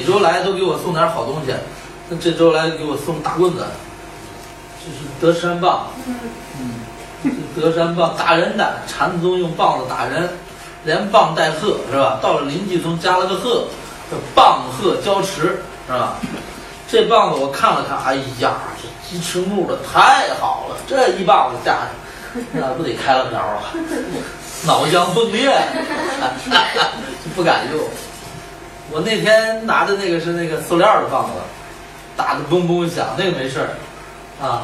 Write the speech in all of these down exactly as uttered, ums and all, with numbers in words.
周来都给我送点好东西，那这周来给我送大棍子，这是德山棒，嗯，德山棒打人的，禅宗用棒子打人，连棒带鹤是吧？到了临济宗加了个鹤，叫棒鹤交持是吧？这棒子我看了看，哎呀，这鸡翅木的太好了，这一棒子下去，那不得开了瓢啊，脑浆迸裂，就不敢用。我那天拿的那个是那个塑料的棒子，打得嘣嘣响，那个没事儿，啊。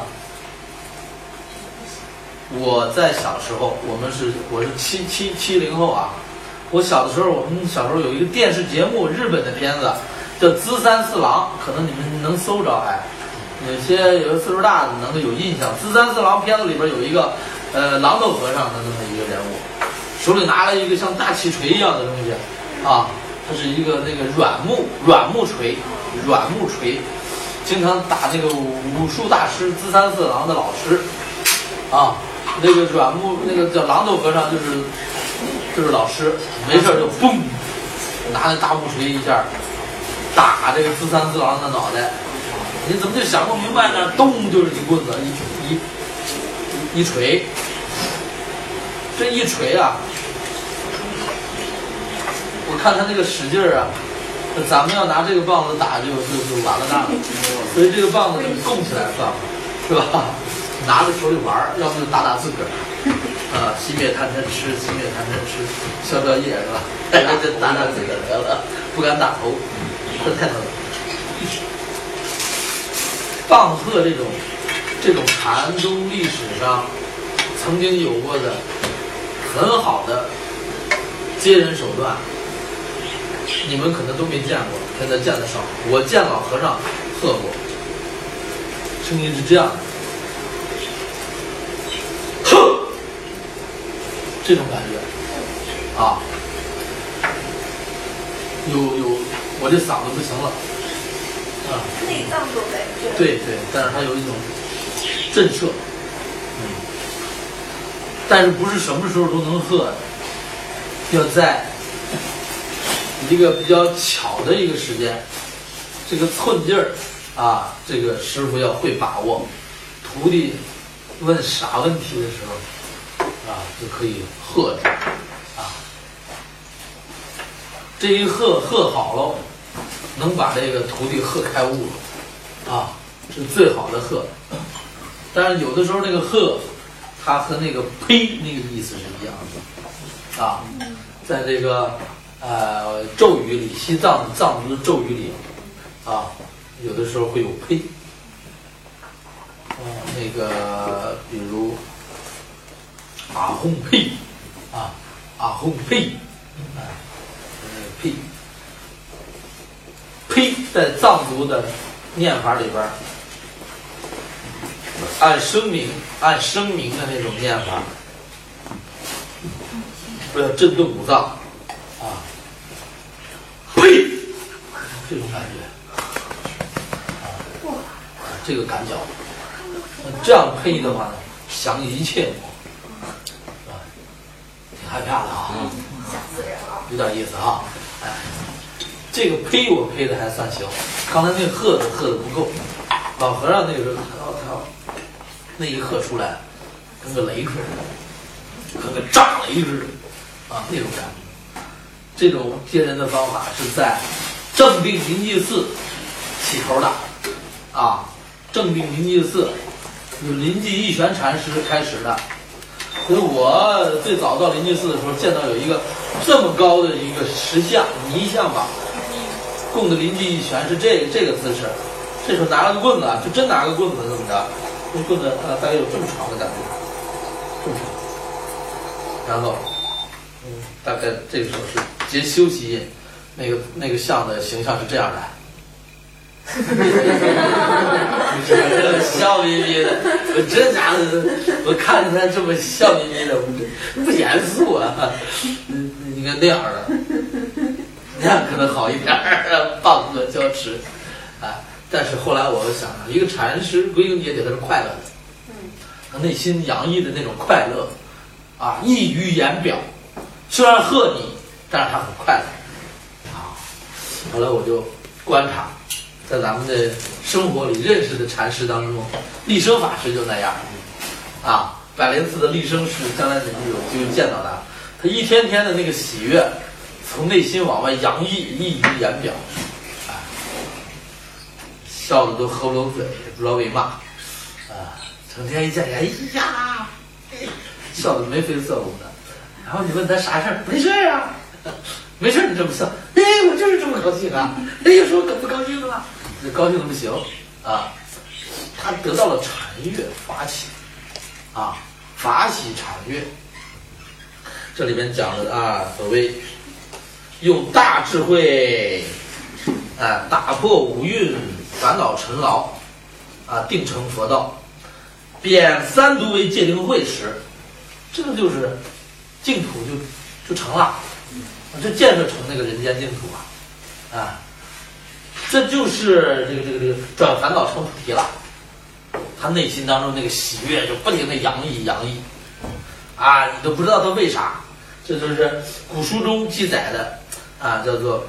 我在小时候，我们是我是七七七零后啊。我小的时候，我们小时候有一个电视节目，日本的片子叫《资三四郎》，可能你们能搜着哎。有些有的岁数大的能够有印象，《资三四郎》片子里边有一个呃狼头和尚的那么一个人物，手里拿了一个像大气锤一样的东西啊，它是一个那个软木软木锤，软木锤，经常打那个武术大师资三四郎的老师啊。那个软木那个叫狼头和尚就是就是老师，没事就嘣拿那大木锤一下打这个资三四郎的脑袋，你怎么就想不明白呢？咚就是一棍子一一一锤，这一锤啊，我看他那个使劲儿啊，咱们要拿这个棒子打就就就完了蛋了，所以这个棒子就供起来算了，是吧？拿着手里玩儿，要不就打打自个儿，啊，熄灭贪嗔痴，熄灭贪嗔痴，消消业是吧？这打打自个儿得了，不敢打头，这太疼了。棒鹤这种这种禅宗历史上曾经有过的很好的接人手段，你们可能都没见过，现在见得少。我见老和尚喝过，声音是这样的。这种感觉啊，有有，我这嗓子不行了啊。 内脏作为对对，但是它有一种震慑，嗯，但是不是什么时候都能喝的，要在一个比较巧的一个时间，这个寸劲儿啊，这个师傅要会把握，徒弟问啥问题的时候。啊，就可以喝着啊，这一喝喝好了，能把这个徒弟喝开悟了，啊，是最好的喝。但是有的时候那个喝，它和那个呸那个意思是一样的，啊，在这个呃咒语里，西藏藏族的咒语里，啊，有的时候会有呸，啊，那个比如。阿轰呸，啊，阿轰呸，啊，呸，呸，在藏族的念法里边，按声明、按声明的那种念法，不要震动五脏，啊，呸，这种感觉，啊，这个感觉，这样呸的话呢，降一切魔。害怕的啊， 吓死人了， 有点意思啊。哎，这个呸我呸的还算行，刚才那个喝的喝的不够。老和尚那个时候，我操，那一喝出来，跟个雷似的，跟个炸雷似的，啊，那种感觉。这种接人的方法是在正定临济寺起头的，啊，正定临济寺有临济义玄禅师开始的。所以我最早到临济寺的时候，见到有一个这么高的一个石像泥像吧，供的临济义玄是这这个姿势，这时候拿了个棍子，就真拿个棍子这么着，这棍子呃大概有这么长的感觉，这么长，然后嗯大概这个时候是结修习印，那个那个像的形象是这样的。笑眯眯的，我这家伙，我看着他这么笑眯眯的，我不严肃啊。嗯，你看那样的，那样可能好一点，棒喝交持啊。但是后来我想，一个禅师归根结底他是快乐的，他内心洋溢的那种快乐啊，溢于言表。虽然喝你，但是他很快乐啊。后来我就观察，在咱们的生活里认识的禅师当中，立生法师就那样啊。百灵寺的立生师，将来你们有机会见到他，他一天天的那个喜悦，从内心往外洋溢，溢于言表，啊，笑的都合不拢嘴，也不知道为嘛，啊，成天一见你，哎呀，笑得眉飞色舞的。然后你问他啥事儿，没事啊，没事你这么笑，哎，我就是这么高兴啊，哎，有时候可不高兴了，这高兴的不行啊。他得到了禅悦法喜。啊，法喜禅悦，这里边讲的啊，所谓用大智慧，啊，打破五蕴烦恼尘劳，啊，定成佛道，贬三毒为戒定慧时，这个就是净土就就成了，就建设成那个人间净土啊，啊，这就是这个这个这个转烦恼成菩提了。他内心当中那个喜悦就不停的洋溢洋溢，啊，你都不知道他为啥，这就是古书中记载的，啊，叫做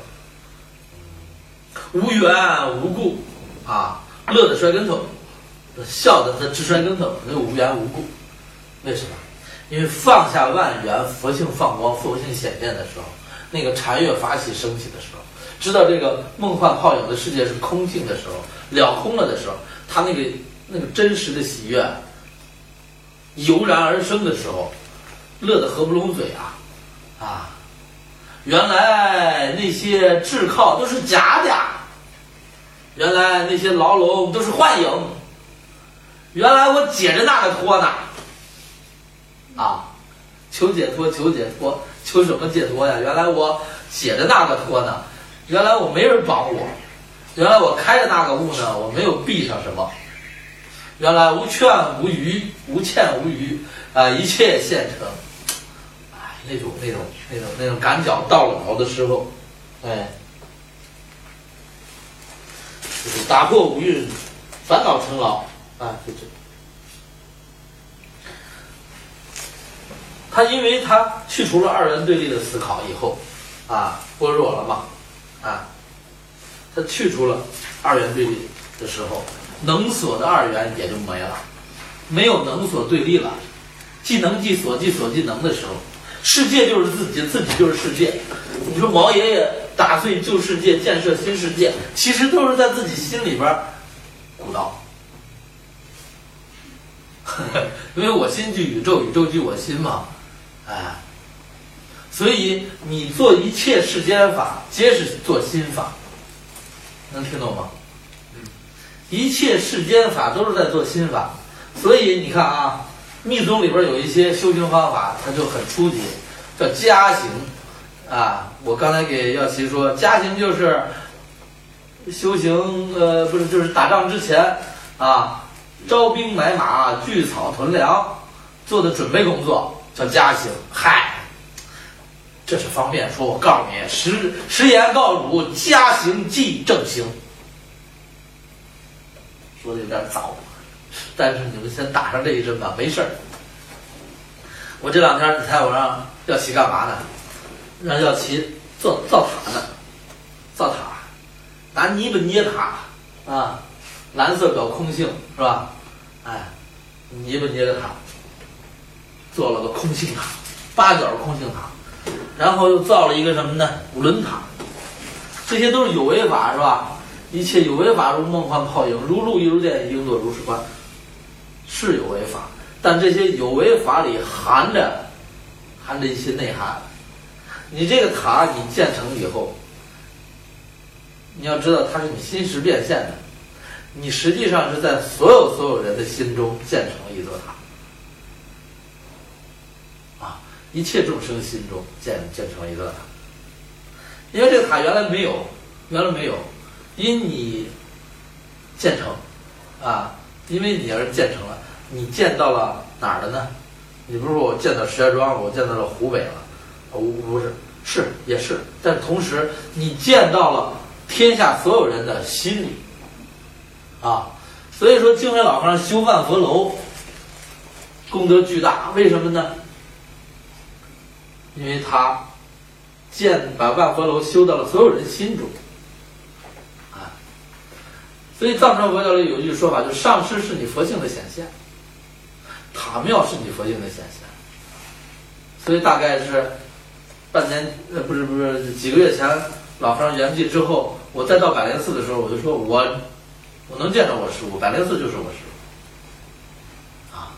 无缘无故，啊，乐得摔跟头，笑得他直摔跟头，那无缘无故，为什么？因为放下万缘，佛性放光，佛性显现的时候，那个禅悦法喜升起的时候，知道这个梦幻泡影的世界是空性的时候，了空了的时候，他那个。那个真实的喜悦油然而生的时候，乐得合不拢嘴啊！啊，原来那些炙靠都是假的，原来那些牢笼都是幻影，原来我解着那个脱呢！啊，求解脱，求解脱，求什么解脱呀？原来我解着那个脱呢，原来我没人帮我，原来我开着那个悟呢，我没有闭上什么。原来无劝无余，无欠无余，啊，一切现成。哎，那种那种那种那种赶脚到老的时候，哎，就是打破五蕴，烦恼尘劳，啊，就这。他因为他去除了二元对立的思考以后，啊，般若了嘛，啊，他去除了二元对立的时候。能所的二元也就没了，没有能所对立了，既能即所，即所即能的时候，世界就是自己，自己就是世界。你说毛爷爷打碎旧世界，建设新世界，其实都是在自己心里边鼓捣。因为我心即宇宙，宇宙即我心嘛，哎，所以你做一切世间法，皆是做心法，能听懂吗？一切世间法都是在做心法，所以你看啊，密宗里边有一些修行方法，它就很初级，叫加行啊。我刚才给耀奇说，加行就是修行，呃，不是，就是打仗之前啊，招兵买马、聚草屯粮做的准备工作叫加行。嗨，这是方便说，我告诉你，实实言告汝，加行即正行。说的有点早，但是你们先打上这一针吧，没事儿。我这两天你猜我让耀奇干嘛呢？让耀奇造造塔呢，造塔，拿泥巴捏塔啊，蓝色表空性是吧？哎，泥巴捏个塔，做了个空性塔，八角空性塔，然后又造了一个什么呢？五轮塔，这些都是有为法是吧？一切有为法如梦幻泡影，如露亦如电，应作如是观，是有为法，但这些有为法里含着含着一些内涵。你这个塔你建成以后，你要知道它是你心识变现的，你实际上是在所有所有人的心中建成了一座塔啊，一切众生心中建建成了一座塔。因为这个塔原来没有，原来没有。因你建成啊，因为你而建成了，你建到了哪儿了呢？你不是说我建到石家庄，我建到了湖北了，不不是，是也是，但同时你建到了天下所有人的心里啊。所以说净水老和尚修万佛楼功德巨大，为什么呢？因为他建把万佛楼修到了所有人心中。 所以藏传佛教里有一句说法，就是上师是你佛性的显现，塔庙是你佛性的显现。所以大概是半年呃不是不是几个月前，老和尚圆寂之后，我再到百灵寺的时候，我就说我我能见着我师父，百灵寺就是我师父啊。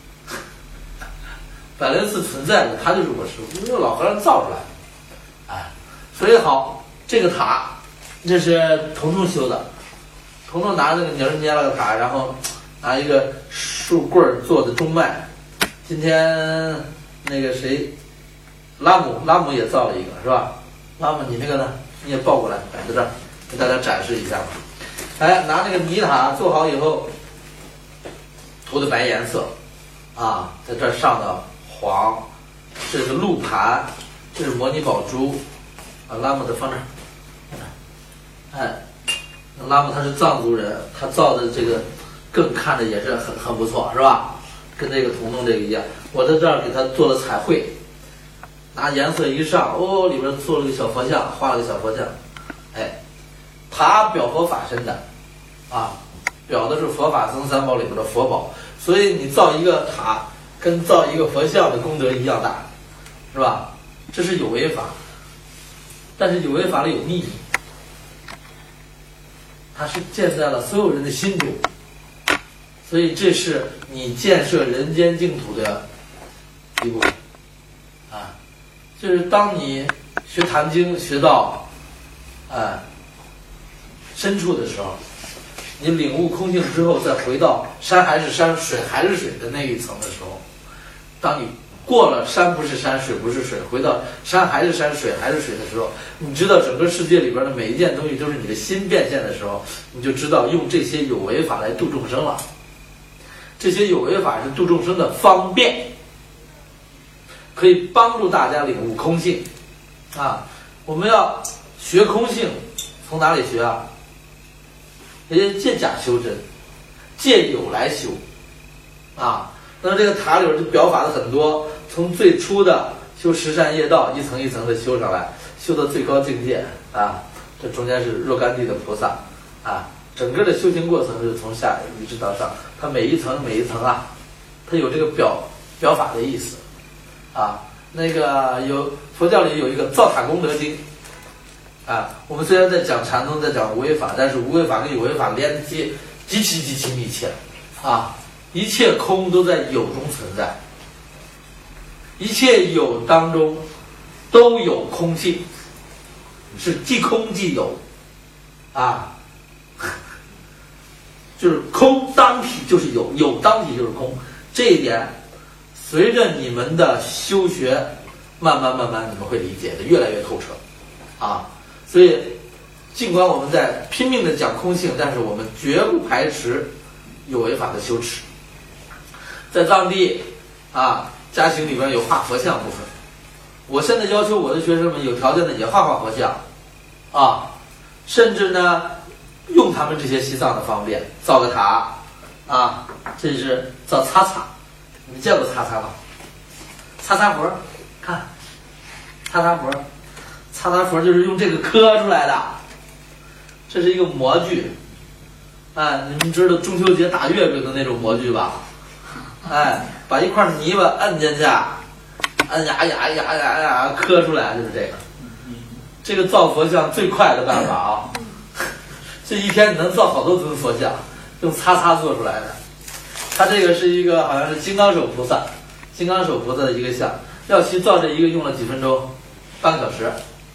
百灵寺存在的，他就是我师父，因为老和尚造出来的。哎，所以好，这个塔，这是彤彤修的。彤彤拿那个泥儿捏了个塔，然后拿一个树棍儿做的中脉。今天那个谁，拉姆拉姆也造了一个，是吧？拉姆你那个呢？你也抱过来摆在这儿，给大家展示一下吧。哎，拿那个泥塔做好以后，涂的白颜色，啊，在这儿上的黄，这是鹿盘。这是摩尼宝珠，啊，拉姆的放这儿，哎，拉姆他是藏族人，他造的这个更看着也是很很不错，是吧？跟这个彤彤这个一样，我在这儿给他做了彩绘，拿颜色一上，哦，里边做了个小佛像，画了个小佛像，哎，塔表佛法身的，啊，表的是佛法僧三宝里边的佛宝，所以你造一个塔跟造一个佛像的功德一样大，是吧？这是有为法，但是有为法里有秘密，它是建在了所有人的心中，所以这是你建设人间净土的一部分啊。就是当你学坛经学到啊深处的时候，你领悟空性之后，再回到山还是山，水还是水的那一层的时候，当你过了山不是山，水不是水，回到山还是山，水还是水的时候，你知道整个世界里边的每一件东西都是你的心变现的时候，你就知道用这些有为法来度众生了。这些有为法是度众生的方便，可以帮助大家领悟空性啊。我们要学空性，从哪里学啊？也借假修真，借有来修啊。那么这个塔里边就表法的很多，从最初的修十善业道，一层一层的修上来，修到最高境界啊。这中间是若干地的菩萨啊，整个的修行过程是从下一直到上，它每一层每一层啊，它有这个表表法的意思啊。那个有佛教里有一个造塔功德经啊，我们虽然在讲禅宗，在讲无为法，但是无为法跟有为法连接极其极其密切啊。一切空都在有中存在，一切有当中都有空性，是即空即有啊，就是空当体就是有，有当体就是空。这一点随着你们的修学，慢慢慢慢你们会理解的越来越透彻啊。所以尽管我们在拼命的讲空性，但是我们绝不排斥有为法的修持。在藏地啊，家行里边有画佛像部分，我现在要求我的学生们有条件的也画画佛像啊，甚至呢用他们这些西藏的方便造个塔啊，这是造擦擦，你们见过擦擦吗？擦擦佛，看擦擦佛，擦擦佛就是用这个刻出来的，这是一个模具，哎，你们知道中秋节打月饼的那种模具吧？哎，把一块泥巴摁进去，摁呀呀呀呀呀，刻出来就是这个。这个造佛像最快的办法啊，这一天你能造好多尊佛像，用擦擦做出来的。它这个是一个好像是金刚手菩萨，金刚手菩萨的一个像，廖奇造这一个用了几分钟？半个小时，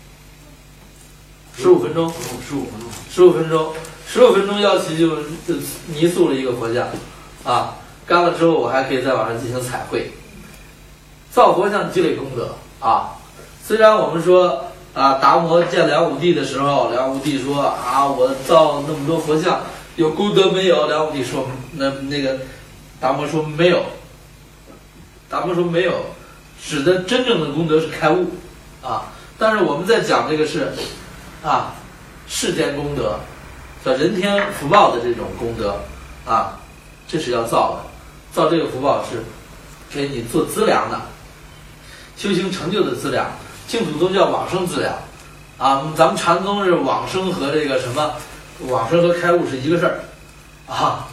十五分钟， 十五分钟， 十五分钟，十五分钟，廖奇就就泥塑了一个佛像啊。干了之后，我还可以在网上进行彩绘。造佛像积累功德啊！虽然我们说啊，达摩见梁武帝的时候，梁武帝说啊，我造那么多佛像，有功德没有？梁武帝说，那那个达摩说没有。达摩说没有，指的真正的功德是开悟啊。但是我们在讲这个是啊，世间功德，叫人天福报的这种功德啊，这是要造的。造这个福报是给你做资粮的，修行成就的资粮。净土宗叫往生资粮啊，咱们禅宗是往生和这个什么往生和开悟是一个事儿啊。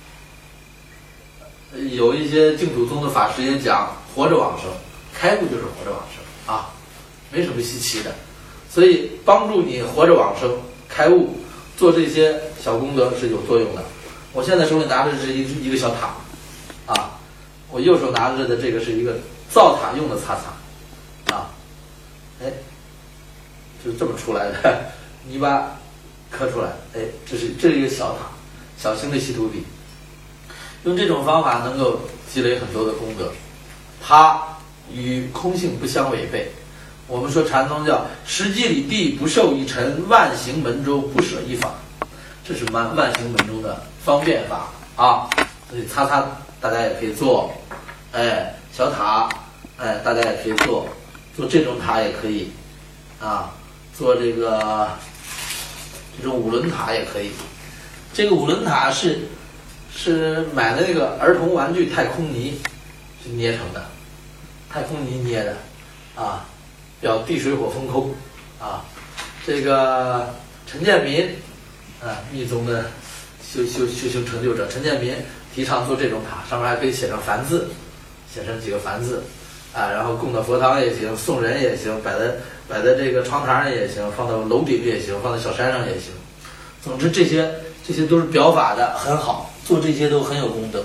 有一些净土宗的法师也讲，活着往生，开悟就是活着往生啊，没什么稀奇的。所以帮助你活着往生、开悟，做这些小功德是有作用的。我现在手里拿着是一一个小塔啊，我右手拿着的这个是一个造塔用的擦擦啊，哎，就是这么出来的泥巴刻出来，哎，这是这是一个小塔，小型的西土比。用这种方法能够积累很多的功德，它与空性不相违背。我们说禅宗叫十几里地不受一尘，万行门中不舍一法，这是万万行门中的方便法啊。所以擦擦大家也可以做，哎，小塔，哎，大家也可以做，做这种塔也可以啊，做这个这种五轮塔也可以。这个五轮塔是是买的那个儿童玩具太空泥是捏成的，太空泥捏的啊，表地水火风空啊。这个陈建民啊，密宗的修修修行成就者陈建民提倡做这种塔，上面还可以写上梵字，写上几个梵字啊，然后供到佛堂也行，送人也行，摆在摆在这个窗台上也行，放到楼顶也行，放在小山上也行。总之这些这些都是表法的，很好，做这些都很有功德。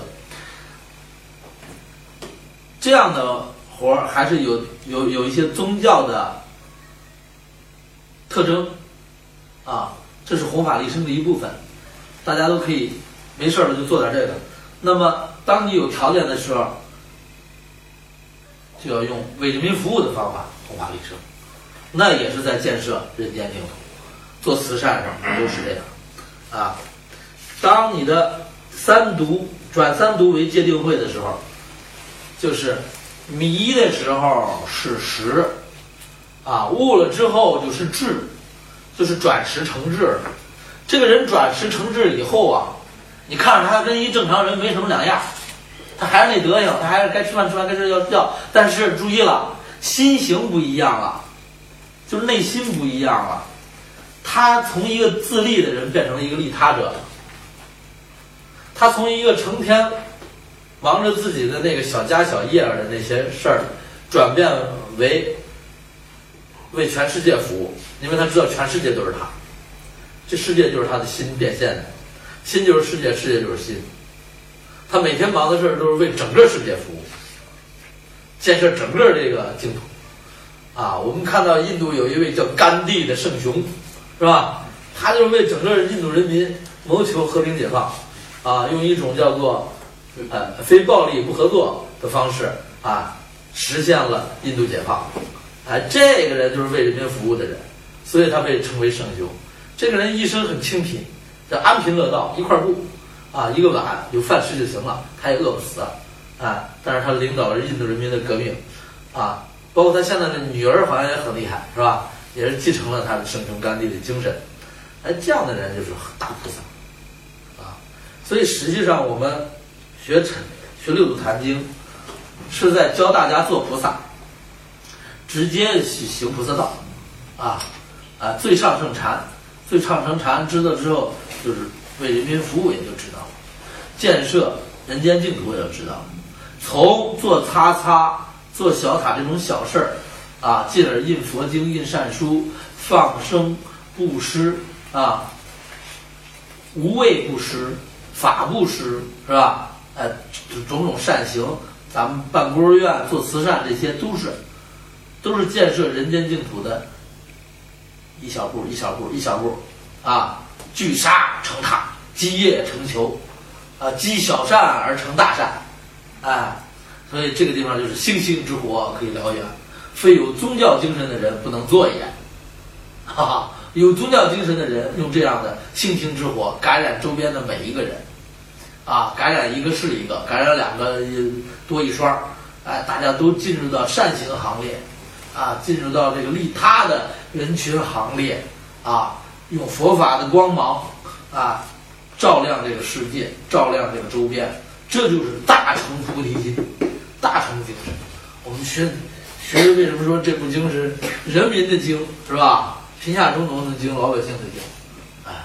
这样的活儿还是有有有一些宗教的特征啊，这是弘法利生的一部分，大家都可以没事了就做点这个。那么当你有条件的时候，就要用为人民服务的方法弘法利生，那也是在建设人间净土，做慈善上都是这样啊。当你的三毒转三毒为戒定慧的时候，就是迷的时候是识啊，悟了之后就是智，就是转识成智了。这个人转识成智以后啊，你看着他跟一正常人没什么两样，他还是那德行，他还是该吃饭吃饭，该睡觉睡觉，但是注意了，心行不一样了，就是内心不一样了，他从一个自利的人变成了一个利他者了，他从一个成天忙着自己的那个小家小业的那些事儿，转变为为全世界服务，因为他知道全世界都是他，这世界就是他的心变现的，心就是世界，世界就是心。他每天忙的事儿都是为整个世界服务，建设整个这个净土啊。我们看到印度有一位叫甘地的圣雄，是吧？他就是为整个印度人民谋求和平解放啊，用一种叫做呃非暴力不合作的方式啊，实现了印度解放。哎，这个人就是为人民服务的人，所以他被称为圣雄。这个人一生很清贫，叫安贫乐道，一块布啊，一个碗，有饭吃就行了，他也饿不死啊。啊，但是他领导了印度人民的革命啊，包括他现在的女儿好像也很厉害，是吧？也是继承了他的圣雄甘地的精神。哎，这样的人就是大菩萨啊。所以实际上我们学禅学六祖坛经，是在教大家做菩萨，直接行菩萨道啊啊！最上乘禅，最上乘禅知道之后，就是为人民服务也就知道了，建设人间净土也就知道了。从做擦擦、做小塔这种小事儿啊，进而印佛经、印善书、放生、布施啊，无畏布施、法布施，是吧？哎，种种善行，咱们办孤儿院、做慈善，这些都是都是建设人间净土的一小步、一小步、一小步啊！聚沙成塔，积业成球，啊，积小善而成大善。哎，所以这个地方就是星星之火可以燎原，非有宗教精神的人不能做也。哈哈，有宗教精神的人用这样的星星之火感染周边的每一个人，啊，感染一个是一个，感染两个多一双，哎，大家都进入到善行行列，啊，进入到这个利他的人群行列，啊，用佛法的光芒，啊，照亮这个世界，照亮这个周边。这就是大乘菩提心，大乘精神。我们学学为什么说这部经是人民的经，是吧？贫下中农的经，老百姓的经。哎，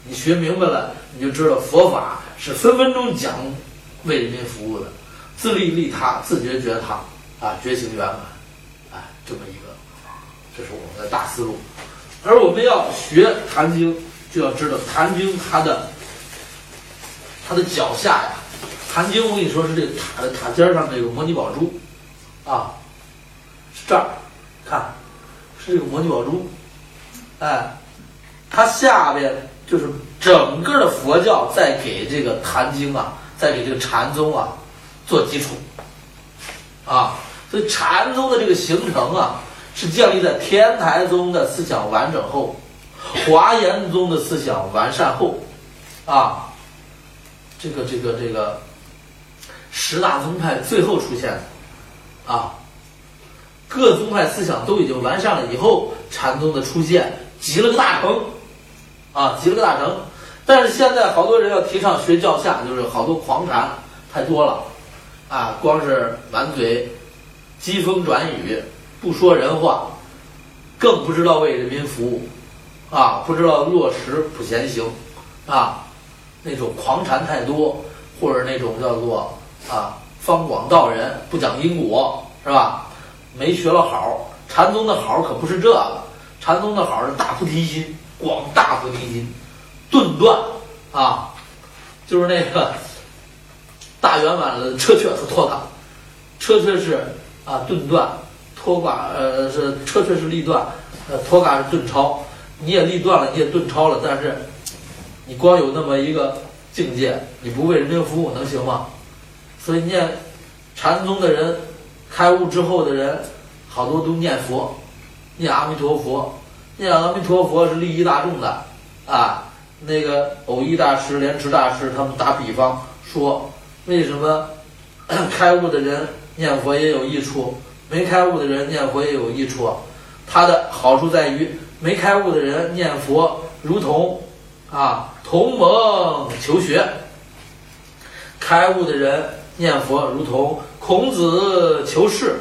你学明白了，你就知道佛法是分分钟讲为人民服务的，自利利他，自觉觉他，啊，觉醒圆满，啊，这么一个，这是我们的大思路。而我们要学坛经，就要知道坛经它的它的脚下呀，坛经我跟你说是这个塔的塔尖上这个摩尼宝珠，啊，是这儿，看，是这个摩尼宝珠，哎，它下边就是整个的佛教在给这个坛经啊，在给这个禅宗啊做基础，啊，所以禅宗的这个形成啊，是建立在天台宗的思想完整后，华严宗的思想完善后，啊，这个这个这个十大宗派最后出现的，啊，各宗派思想都已经完善了以后，禅宗的出现集了个大成，啊，集了个大成。但是现在好多人要提倡学教下，就是好多狂禅太多了，啊，光是满嘴疾风转语，不说人话，更不知道为人民服务，啊，不知道落实普贤行，啊，那种狂禅太多，或者那种叫做啊方广道人，不讲因果，是吧？没学了好，禅宗的好可不是这个，禅宗的好是大菩提心，广大菩提心，顿断啊，就是那个大圆满的彻确和脱感，彻确是啊顿断，脱卦呃是彻确是立断，呃脱嘎是顿超，你也立断了，你也顿超了，但是你光有那么一个境界，你不为人民服务能行吗？所以念禅宗的人，开悟之后的人，好多都念佛，念阿弥陀佛，念阿弥陀佛是利益大众的啊。那个偶一大师、莲池大师他们打比方说，为什么开悟的人念佛也有益处，没开悟的人念佛也有益处？它的好处在于，没开悟的人念佛如同啊同盟求学，开悟的人念佛如同孔子求士，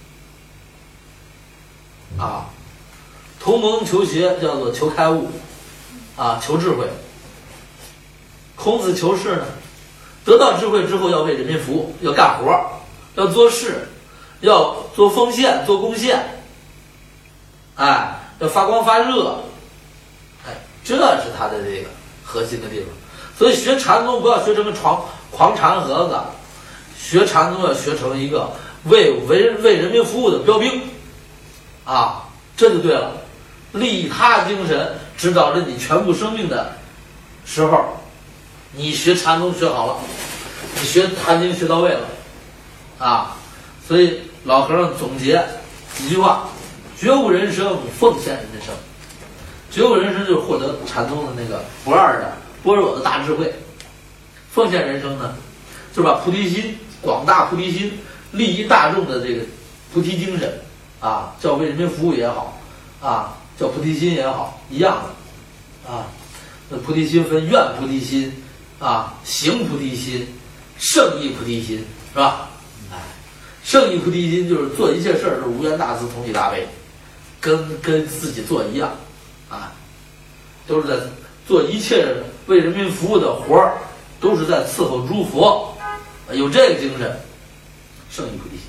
啊，同盟求学叫做求开悟，啊，求智慧。孔子求士呢，得到智慧之后要为人民服务，要干活，要做事，要做奉献，做贡献，哎，要发光发热，哎，这是他的这个核心的地方。所以学禅宗不要学成个狂狂禅盒子，学禅宗要学成一个为为为人民服务的标兵，啊，这就对了。利他精神指导着你全部生命的时候，你学禅宗学好了，你学坛经学到位了，啊，所以老和尚总结几句话：觉悟人生，奉献人生。觉悟人生就是获得禅宗的那个不二的般若的大智慧，奉献人生呢，就是把菩提心，广大菩提心，利益大众的这个菩提精神，啊，叫为人民服务也好，啊，叫菩提心也好，一样的，啊，那菩提心分愿菩提心，啊，行菩提心，圣意菩提心，是吧？哎，圣意菩提心就是做一切事儿都是无缘大慈，同体大悲，跟跟自己做一样，啊，都是在做一切为人民服务的活儿，都是在伺候诸佛，有这个精神，圣意菩提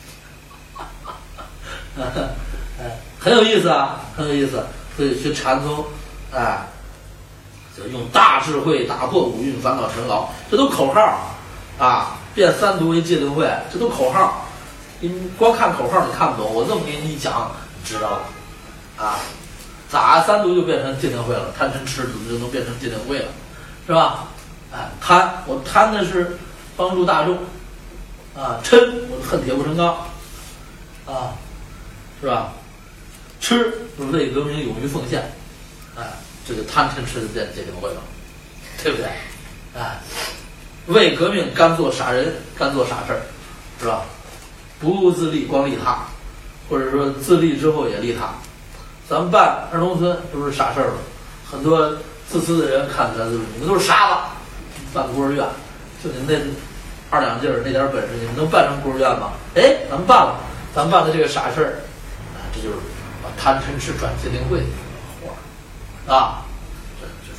心，哎，很有意思啊，很有意思。所以学禅宗，哎，就用大智慧打破五蕴烦恼尘劳，这都口号啊！变三毒为戒定慧，这都口号。你光看口号你看不懂，我这么给你一讲，你知道了啊？咋三毒就变成戒定慧了？贪嗔痴就能变成戒定慧了，是吧？哎，贪我贪的是帮助大众啊，嗔我恨铁不成钢啊，是吧？吃就是为革命勇于奉献，哎，这个贪嗔痴就变戒定慧了，对不对？哎，为革命干做傻人，干做傻事儿，是吧？不自利光利他，或者说自利之后也利他。咱们办儿童村都是傻事儿了，很多自私的人看起来就是你们都是傻子，办孤儿院，就你们那二两劲儿那点本事，你们能办成孤儿院吗？哎，咱们办了，咱们办的这个傻事儿，啊，这就是把贪嗔痴转戒定慧的活儿，啊，这就是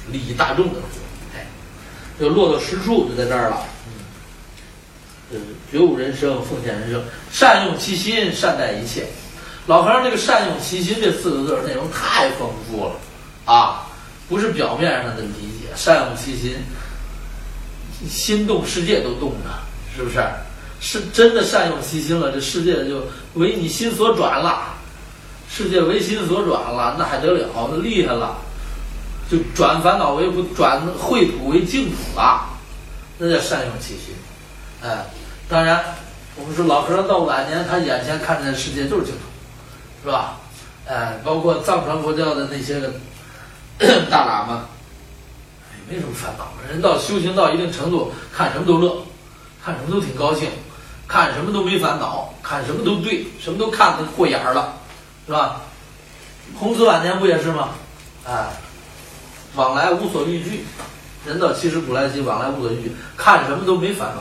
利益大众的字，哎，就落到实处就在这儿了。嗯，觉悟人生，奉献人生，善用其心，善待一切。老和尚这个善用其心这四个字内容太丰富了啊，不是表面上的理解。善用其心，心动世界都动着，是不是？是真的善用其心了，这世界就为你心所转了，世界为心所转了，那还得了，那厉害了，就转烦恼为不转秽土为净土了，那叫善用其心。哎，当然，我们说老和尚到晚年，他眼前看见的世界就是净土，是吧？哎，包括藏传佛教的那些个大喇嘛，没什么烦恼。人到修行到一定程度，看什么都乐，看什么都挺高兴，看什么都没烦恼，看什么都对，什么都看得过眼了，是吧？孔子晚年不也是吗？哎，往来无所欲惧，人到七十古来稀，往来无所欲惧，看什么都没烦恼。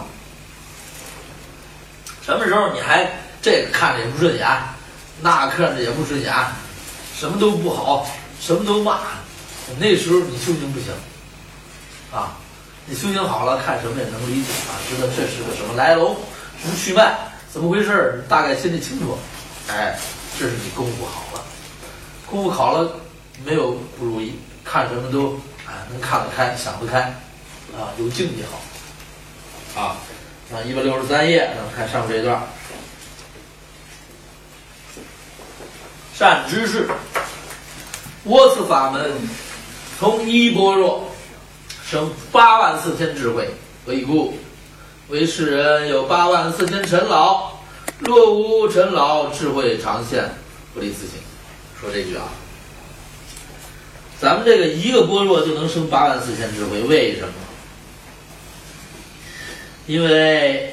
什么时候你还这个看着也不顺眼，那看着也不顺眼，什么都不好，什么都骂，那时候你修行不行啊！你修行好了，看什么也能理解啊，知道这是个什么来龙，什么去脉，怎么回事，大概心里清楚。哎，这是你功夫好了，功夫好了没有不如意，看什么都啊能看得开，想得开，啊有境界好啊。啊，一百六十三页，咱们看上面这一段。善知识，我此法门，从一般若生八万四千智慧，何以故？为世人有八万四千尘劳，若无尘劳，智慧常现，不离自性。说这句啊，咱们这个一个般若就能生八万四千智慧，为什么？因为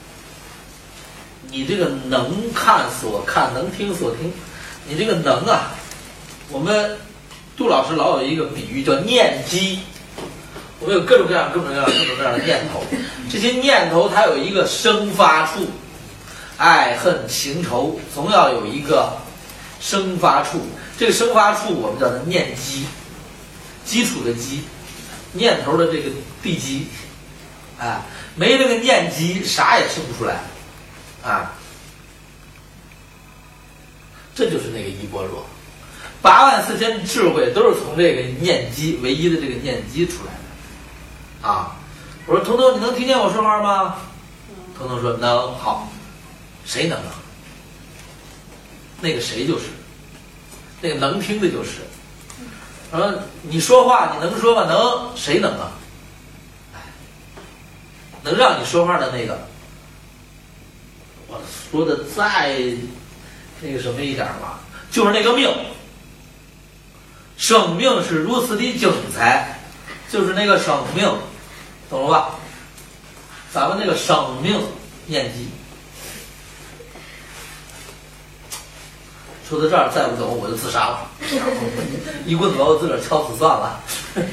你这个能看所看，能听所听，你这个能啊，我们杜老师老有一个比喻叫念机。我们有各种各样、各种各样、各种各样的念头，这些念头它有一个生发处，爱恨情仇总要有一个生发处。这个生发处我们叫做念基，基础的基，念头的这个地基，哎。没这个念机，啥也生不出来，啊，这就是那个一般若，八万四千智慧都是从这个念机唯一的这个念机出来的，啊，我说彤彤，你能听见我说话吗？彤彤说能。好，谁能啊？那个谁就是，那个能听的就是。我说你说话你能说吗？能，谁能啊？能让你说话的那个，我说的再那个什么一点吧，就是那个命。生命是如此的精彩，就是那个生命，懂了吧？咱们那个生命念机。说到这儿，再不走我就自杀了，一棍子把我自个儿敲死算了。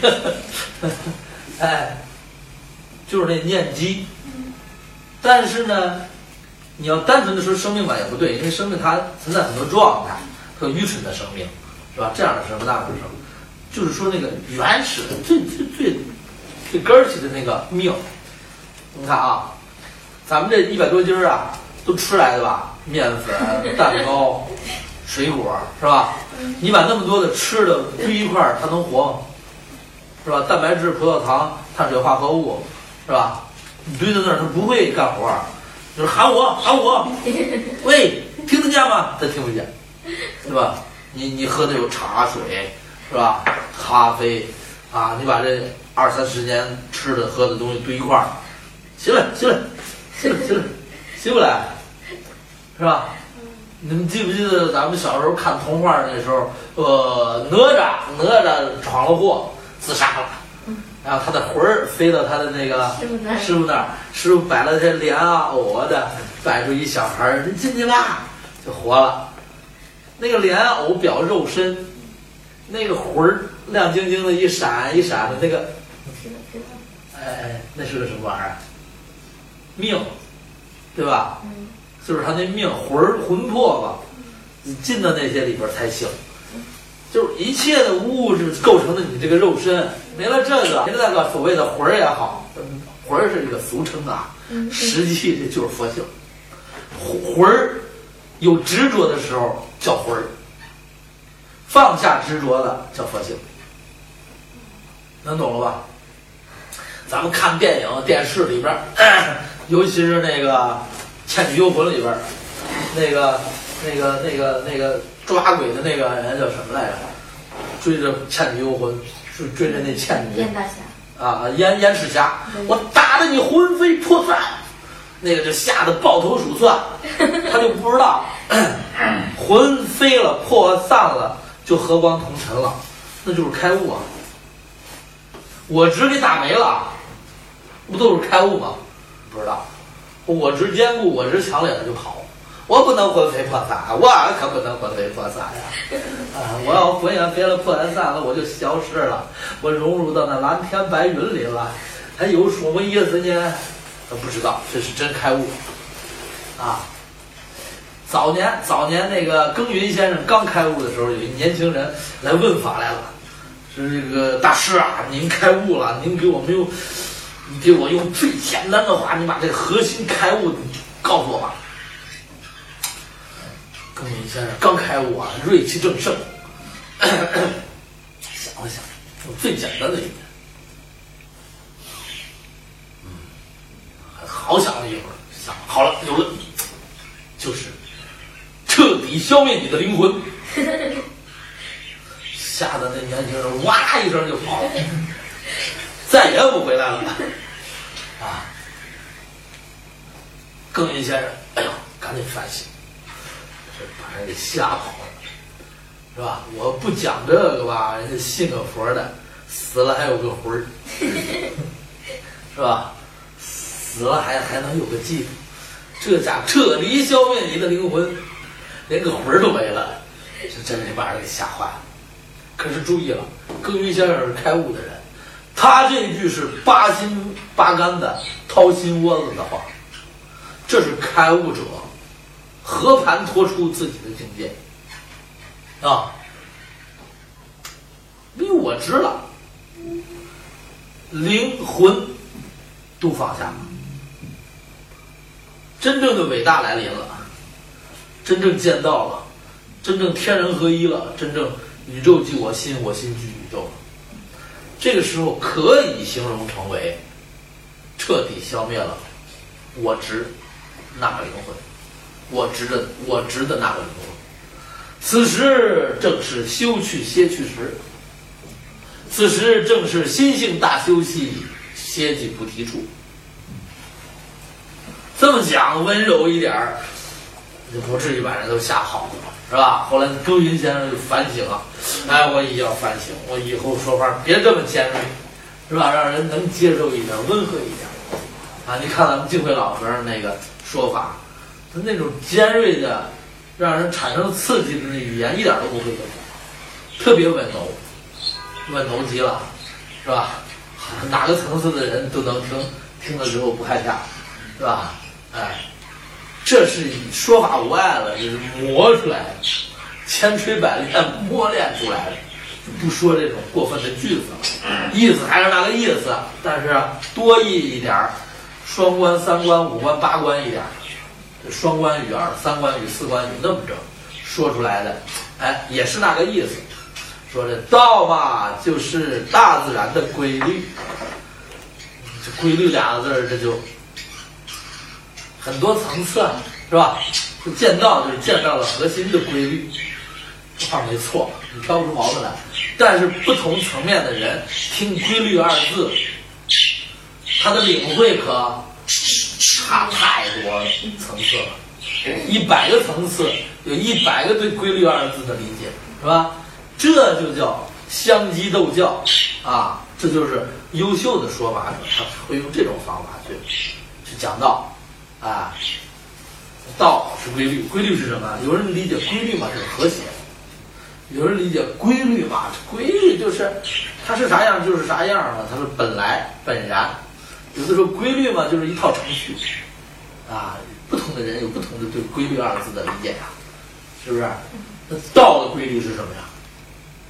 哎。就是那念机，但是呢，你要单纯的说生命吧也不对，因为生命它存在很多状态，和愚蠢的生命，是吧？这样的生命那样的生命，就是说那个原始的最最最最根儿起的那个命。你看啊，咱们这一百多斤啊，都吃来的吧？面粉、蛋糕、水果，是吧？你把那么多的吃的堆一块儿，它能活吗？是吧？蛋白质、葡萄糖、碳水化合物。是吧？你堆在那儿，他不会干活，就是喊我喊我，喂，听得见吗？他听不见，是吧？你你喝的有茶水，是吧？咖啡啊，你把这二三十年吃的喝的东西堆一块儿，起来起来起来起来，起不来，是吧？你们记不记得咱们小时候看童话那时候，呃，哪吒哪吒闯了祸，自杀了。然后他的魂儿飞到他的那个师傅那儿，师傅摆了这莲啊藕的，摆出一小孩儿，你进去吧，就活了。那个莲藕表肉身，那个魂儿亮晶晶的，一闪一闪的那个，哎哎，那是个什么玩意儿？命，对吧？就是他那命魂儿魂魄吧，你进到那些里边才行。 就是一切的物质构成了你这个肉身，没了这个，没了那个所谓的魂儿也好，魂儿是一个俗称啊，实际这就是佛性。魂儿有执着的时候叫魂儿，放下执着了叫佛性，能懂了吧？咱们看电影、电视里边，尤其是那个《倩女幽魂》里边，那个、那个、那个、那个抓鬼的那个人叫什么来着？追着倩女幽魂，追追着那倩女。 燕大侠。 啊，燕燕赤霞，我打得你魂飞魄散，那个就吓得抱头鼠窜，他就不知道，魂飞了，魄散了，就和光同尘了，那就是开悟啊。我执给打没了，不都是开悟吗？不知道，我执坚固，我执强烈的就跑，我不能魂飞魄散，我可不能魂飞魄散呀！啊，我要魂也飞了，魄也散了，我就消失了，我融入到那蓝天白云里了，还有什么意思呢？不知道，这是真开悟啊！早年早年那个耕耘先生刚开悟的时候，有一年轻人来问法来了。是这个大师啊，您开悟了，您给我们用，你给我用最简单的话，你把这个核心开悟告诉我吧。耕耘先生刚开悟啊，锐气正盛，想了想，用最简单的一点，嗯，好想了一会儿，想好了，有了，就是彻底消灭你的灵魂。吓得那年轻人哇一声就跑了，再也不回来了。啊！耕耘先生，哎呦，赶紧反省，这把人给吓跑了，是吧？我不讲这个吧，人家信个佛的，死了还有个魂儿，是吧？死了还还能有个记住，这家彻底消灭你的灵魂，连个魂儿都没了，这真是把人给吓坏了。可是注意了，耕耘先生是开悟的人，他这句是八心八肝的掏心窝子的话，这是开悟者和盘托出自己的境界啊！因为我知了，灵魂都放下了，真正的伟大来临了，真正见到了，真正天人合一了，真正宇宙即我心，我心即宇宙。这个时候可以形容成为彻底消灭了我执那个灵魂，我执的我执的那个灵魂。此时正是休去歇去时，此时正是心性大休息，歇即菩提处。这么讲温柔一点儿，就不至于把人都吓跑了。是吧？后来耕耘先生就反省了，哎，我也要反省，我以后说话别这么尖锐，是吧？让人能接受一点，温和一点。啊，你看咱们净慧老和尚那个说法，他那种尖锐的，让人产生刺激的那语言一点都不会有，特别温柔，温柔极了，是吧？哪个层次的人都能听，听了之后不害怕，是吧？哎。这是说法无碍了，这是磨出来的，千锤百炼磨练出来的，不说这种过分的句子了，意思还是那个意思，但是多义一点，双关、三关、五关、八关一点，这双关语、二三关语、四关语那么正，说出来的，哎，也是那个意思。说这道嘛，就是大自然的规律，这规律俩个字，这就。很多层次是吧？就见到就是见到了核心的规律，这话没错，你挑不出毛病来。但是不同层面的人听“规律”二字，他的领会可差太多层次了。一百个层次有一百个对“规律”二字的理解，是吧？这就叫相机斗教啊！这就是优秀的说法者，他会用这种方法去去讲道。啊，道是规律，规律是什么？有人理解规律嘛是和谐，有人理解规律嘛，规律就是它是啥样就是啥样嘛，它是本来本然。有的时候规律嘛就是一套程序，啊，不同的人有不同的对规律二字的理解呀，是不是？那道的规律是什么呀？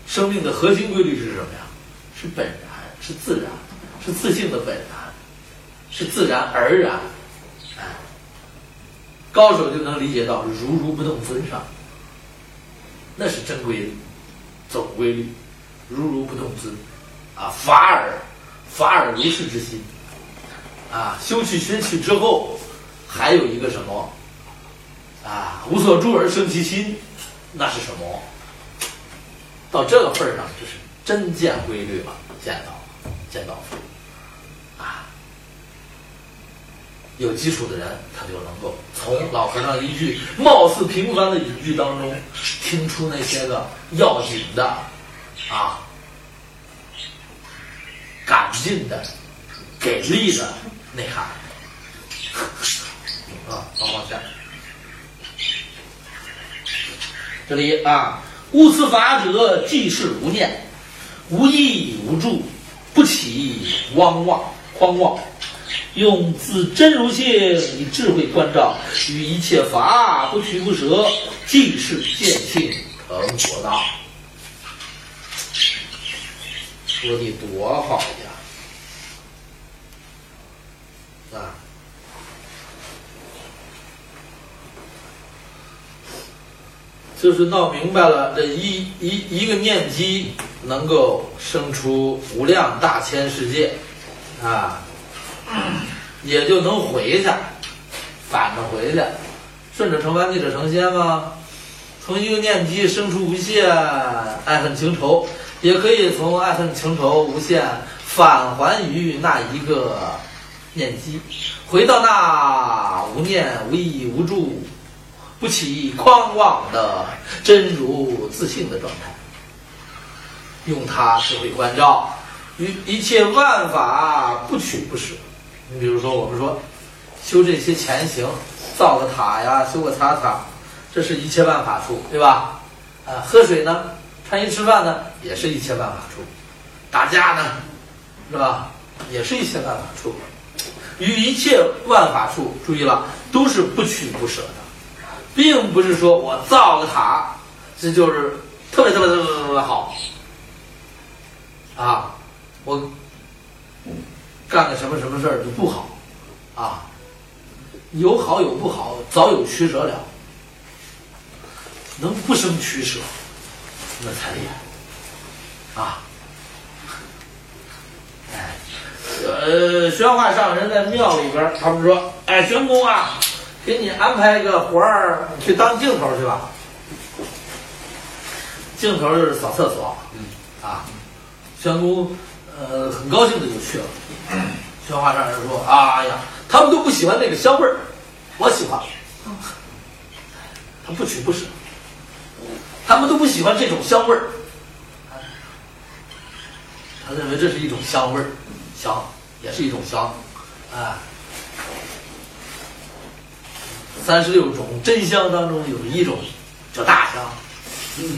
生命的核心规律是什么呀？是本然，是自然，是自性的本然，是自然而然。哎，高手就能理解到如如不动尊上，那是真规律，总规律，如如不动尊啊，法尔法尔为是之心啊，修去学去之后，还有一个什么啊？无所住而生其心，那是什么？到这个份儿上，就是真见规律了，见到了，见到佛啊。有基础的人，他就能够从老和尚一句貌似平凡的语句当中，听出那些个要紧的啊、赶劲的、给力的内涵啊。往往下，这里啊。无此法者，即是无念，无意无助，不起妄妄狂妄，用自真如性以智慧关照，于一切法不取不舍，即是见性成佛道。说的多好呀！啊。就是闹明白了，这一一一个念机能够生出无量大千世界，啊，也就能回去，反着回去，顺着成凡，逆着成仙吗？从一个念机生出无限爱恨情仇，也可以从爱恨情仇无限返还于那一个念机，回到那无念无意无助不起狂妄的真如自性的状态，用它智慧关照，于一切万法不取不舍。你比如说，我们说修这些前行，造个塔呀，修个塔塔，这是一切万法处，对吧？啊，喝水呢，穿衣吃饭呢，也是一切万法处。打架呢，是吧？也是一切万法处。于一切万法处，注意了，都是不取不舍的。并不是说我造个塔，这就是特别特别特别特别好啊！我干个什么什么事儿就不好啊，有好有不好，早有取舍了。能不生取舍，那才厉害啊！哎，呃，宣化上人在庙里边，他们说：“哎，玄公啊。”给你安排个活儿，你去当镜头去吧。镜头就是扫厕所，嗯啊，玄公呃很高兴的就去了。宣化上人说：“哎呀，他们都不喜欢那个香味儿，我喜欢。他不取不舍，他们都不喜欢这种香味儿。他认为这是一种香味儿，香也是一种香，啊。”三十六种真香当中有一种叫大香，嗯，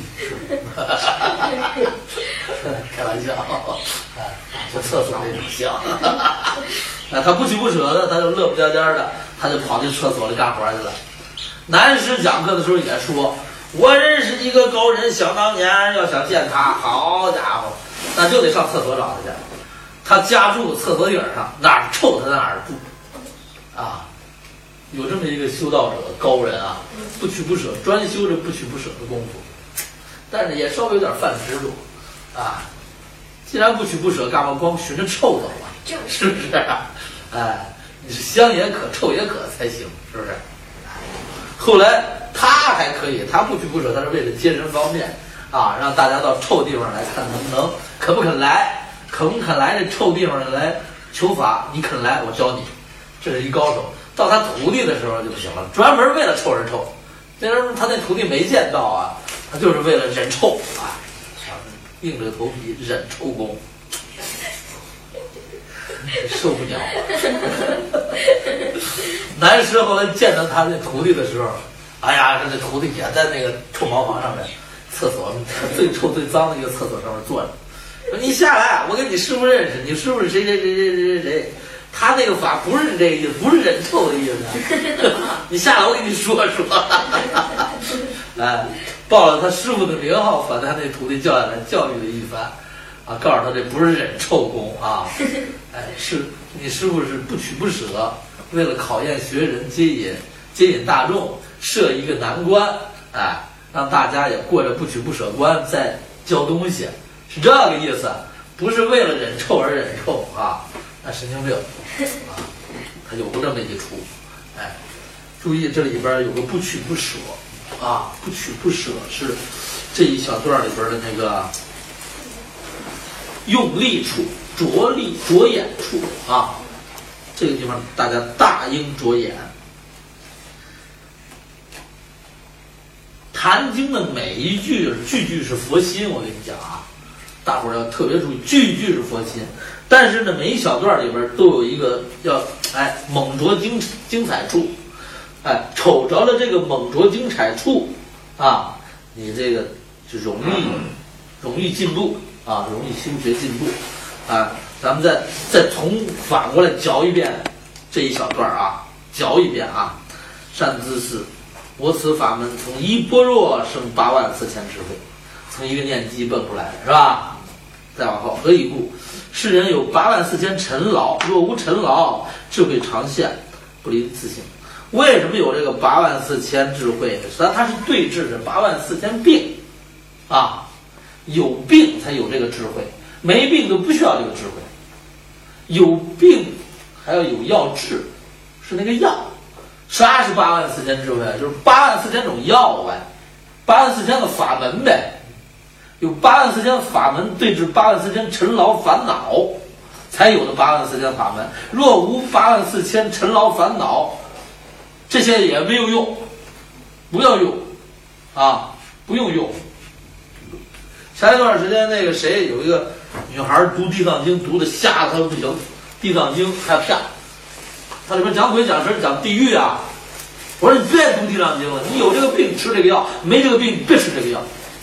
开玩笑，啊，就厕所那种香，啊，他不取不舍的，他就乐不颠颠的，他就跑进厕所里干活去了。南师讲课的时候也说，我认识一个高人，想当年要想见他，好家伙，那就得上厕所找他去。他家住厕所顶上，哪儿臭他在哪儿住，啊。有这么一个修道者高人啊，不取不舍，专修这不取不舍的功夫，但是也稍微有点犯执着啊。既然不取不舍，干嘛光寻着臭走啊？是不是？哎，你是香也可，臭也可才行，是不是？后来他还可以，他不取不舍，他是为了接人方便啊，让大家到臭地方来看能不能，肯不肯来，肯不肯来这臭地方来求法，你肯来，我教你，这是一高手。到他徒弟的时候就不行了，专门为了臭人臭。虽然他那徒弟没见到啊，他就是为了忍臭啊，硬着头皮忍臭功，受不了。南师后来见到他那徒弟的时候，哎呀，这徒弟也在那个臭茅房上面，厕所最臭最脏的一个厕所上面坐着。说你下来，我跟你师傅认识，你师傅是谁谁谁谁谁谁谁。他那个法不是这个意思，不是忍臭的意思。你下来，我给你说说。哎， 报了他师傅的名号，把他那徒弟叫下来教育了一番，啊，告诉他这不是忍臭功啊，哎，是你师傅是不取不舍，为了考验学人接引接引大众，设一个难关，哎，让大家也过着不取不舍关，再教东西，是这个意思，不是为了忍臭而忍臭啊，那神经病啊，他有过这么一出，哎，注意这里边有个不取不舍啊，不取不舍是这一小段里边的那个用力处、着力着眼处啊，这个地方大家大应着眼。坛经的每一句句句是佛心，我跟你讲啊，大伙儿要特别注意，句句是佛心。但是呢，每一小段里边都有一个要哎猛着精精彩处，哎瞅着了这个猛着精彩处啊，你这个就容易容易进步啊，容易修学进步啊。咱们再再从反过来嚼一遍这一小段啊，嚼一遍啊。善知识，我此法门从一般若生八万四千智慧，从一个念机蹦出来的是吧？再往后，何以故？世人有八万四千尘劳，若无尘劳，智慧常现，不离自性。为什么有这个八万四千智慧？实际上它是对治这八万四千病啊，有病才有这个智慧，没病都不需要这个智慧。有病还要有药治，是那个药。啥是八万四千智慧？就是八万四千种药呗，八万四千个法门呗。有八万四千法门对治八万四千尘劳烦恼，才有的八万四千法门。若无八万四千尘劳烦恼，这些也没有用，不要用啊，不用用。前一段时间那个谁有一个女孩读地藏经读的吓得她不行，地藏经害怕，它里面讲鬼讲神讲地狱啊。我说你别读地藏经了，你有这个病吃这个药，没这个病别吃这个药。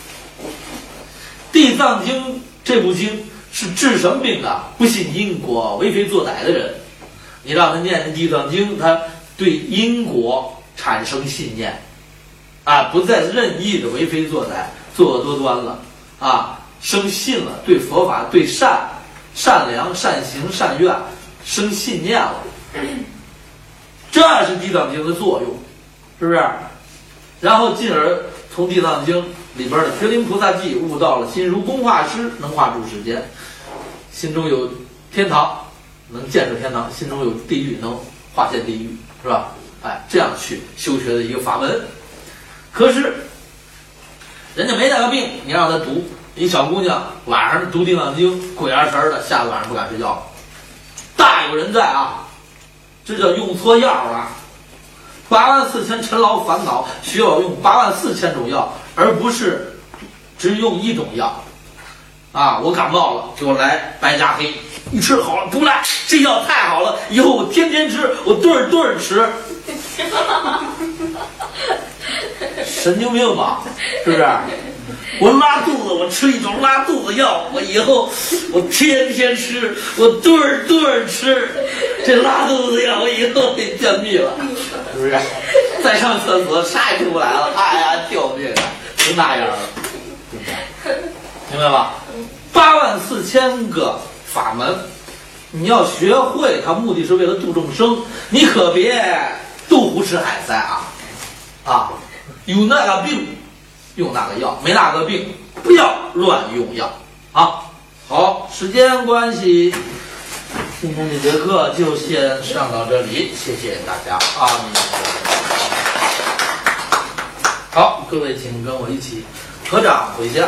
地藏经这部经是治什么病的？不信因果、为非作歹的人，你让他念地藏经，他对因果产生信念，啊，不再任意的为非作歹、作恶多端了，啊，生信了，对佛法、对善、善良、善行、善愿生信念了，这是地藏经的作用，是不是？然后进而从地藏经里边的毗陵菩萨记悟到了心如工画师，能画出世间，心中有天堂，能建设天堂；心中有地狱，能化现地狱，是吧？哎，这样去修学的一个法门。可是人家没那个病，你让他读，一小姑娘晚上读地藏经，鬼压神的，吓得晚上不敢睡觉。大有人在啊，这叫用错药了。八万四千尘劳烦恼需要用八万四千种药，而不是只用一种药。啊，我感冒了，给我来白加黑，一吃好了，不赖，这药太好了，以后我天天吃，我顿儿顿儿吃。神经病吧，是不是？我拉肚子，我吃一种拉肚子药，我以后我天天吃，我顿儿顿儿吃，这拉肚子药我以后得便秘了，是不是？再上厕所啥也出不来了，哎呀，救命啊！就那样了，明白吧？八万四千个法门，你要学会它，目的是为了度众生，你可别渡湖吃海塞啊！啊，有那个病用那个药，没那个病不要乱用药啊！好，时间关系，今天这节课就先上到这里，谢谢大家，阿弥陀佛。好，各位请跟我一起合掌回家。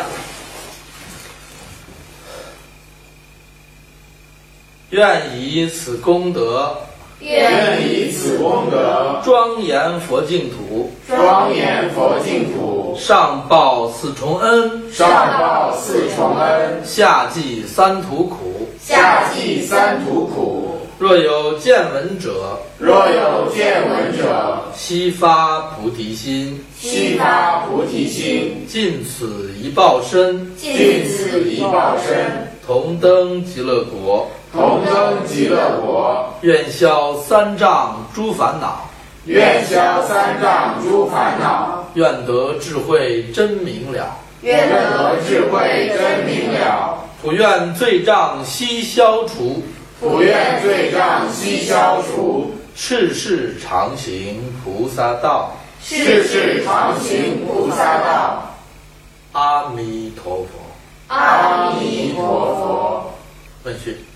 愿以此功德， 愿以此功德， 庄严佛净土， 庄严佛净土， 上报四重恩， 上报四重恩， 下济三途苦， 下济三途苦。 若有见闻者， 若有见闻者， 悉发菩提心， 悉发菩提心， 尽此一报身， 尽此一报身， 同登极乐国， 同登极乐国。 愿消三障诸烦恼， 愿消三障诸烦恼， 愿得智慧真明了， 愿得智慧真明了， 普愿罪障悉消除， 普愿罪障悉消除， 世世常行菩萨道。 世世常行菩萨道。 阿弥陀佛。 阿弥陀佛。 问讯。